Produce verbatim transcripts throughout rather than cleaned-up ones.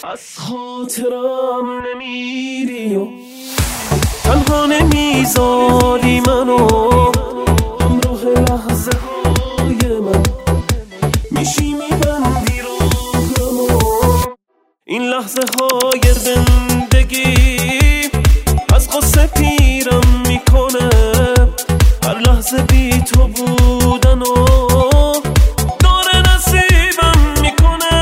از خاطرم نمیری و تنها نمیذاری منو همراه لحظه های من میشی میبندی راهمو. این لحظه های زندگی از قصه پیرم میکنه، هر لحظه بی تو بودن و داره نصیبم میکنه.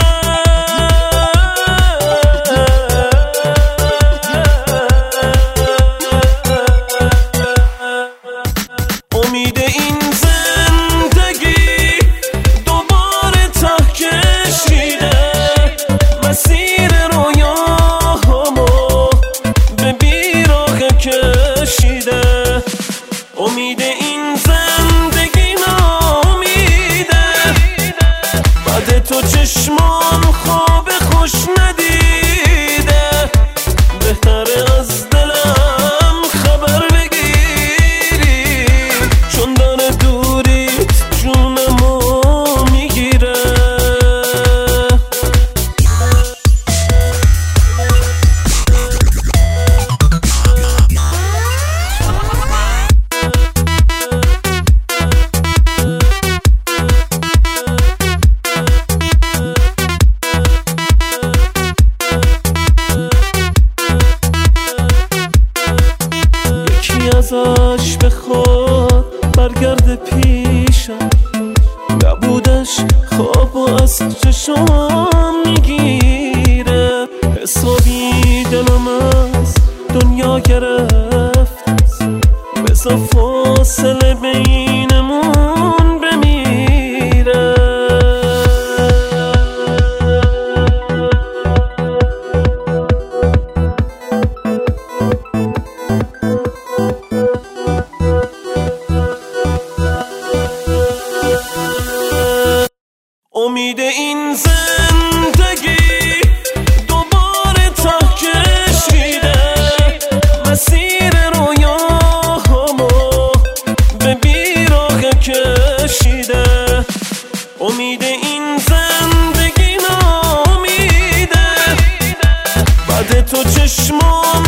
امید این زندگی دوباره ته کشیده، مسیر رویاهامو به بیراق کشیده. امید این زندگی نامیده، بعد تو چشمان خواب خوش ندیده. بهتره از دلم خبر بگیری، چون داره دوریت جونمو میگیره. ازش بخواد برگرد پیشم، نبودش خواب و از چشم میگیره. حسابی دلم از دنیا گرفت، بذار فاصله بینمون بمیره. امید این زندگی دوباره ته کشیده، مسیر رویاهامو به بیراق کشیده. امید این زندگی نامیده، بعد تو چشمان